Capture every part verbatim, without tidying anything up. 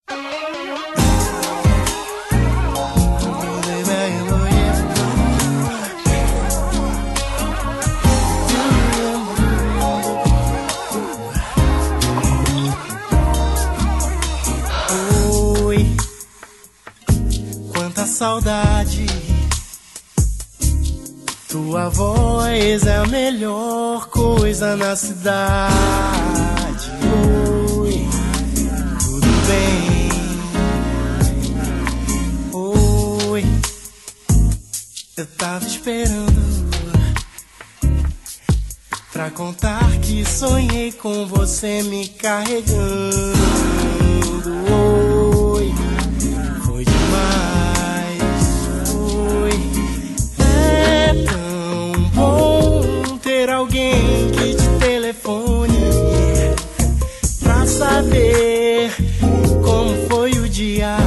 Oi, quanta saudade. Tua voz é a melhor coisa na cidade. Oi, tudo bem? Oi, eu tava esperando pra contar que sonhei com você me carregando. Oi, foi demais. Oi, é tão bom ter alguém que te telefone pra saber como foi o dia.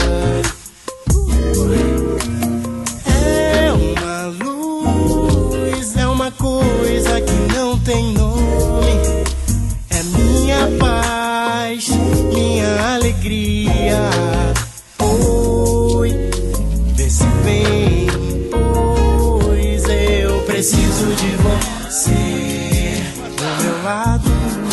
É uma luz, é uma coisa que não tem nome. É minha paz, minha alegria. Oi, vê se vem, pois eu preciso de você do meu lado.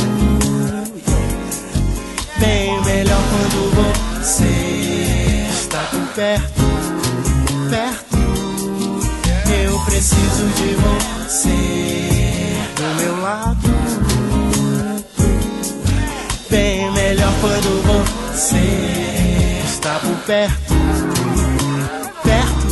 Bem melhor quando você está por perto, perto. Eu preciso de você do meu lado. Bem melhor quando você está por perto, perto.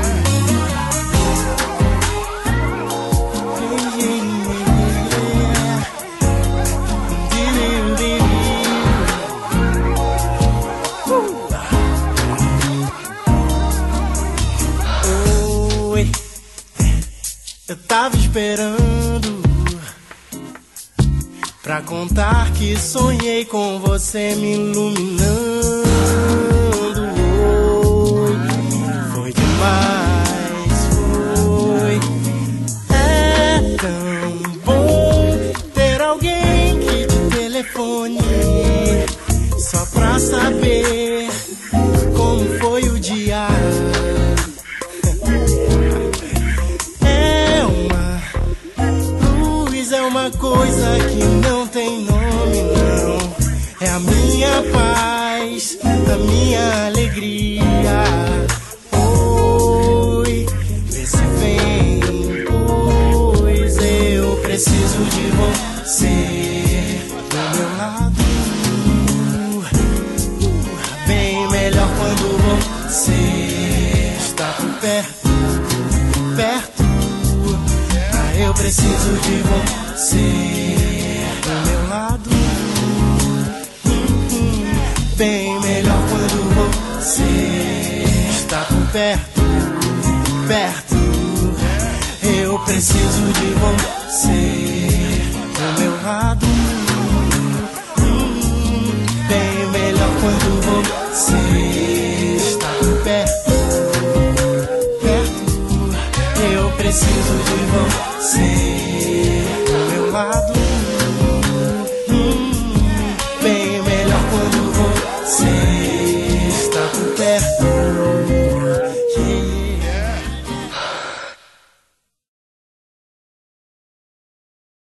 Oi, eu tava esperando pra contar que sonhei com você me iluminando. Oi, foi demais, foi. É tão bom ter alguém que te telefone só pra saber como foi o dia. É uma luz, é uma coisa que não tem nome, não. É a minha paz, a minha alegria. Oi, vê se vem, pois eu preciso de você do meu lado. Bem melhor quando você está por perto, perto. Ah, eu preciso de você do meu lado. Bem melhor quando você está por perto, perto. Eu preciso de você do meu lado. Bem melhor quando você está por perto, perto. Eu preciso de você do meu lado.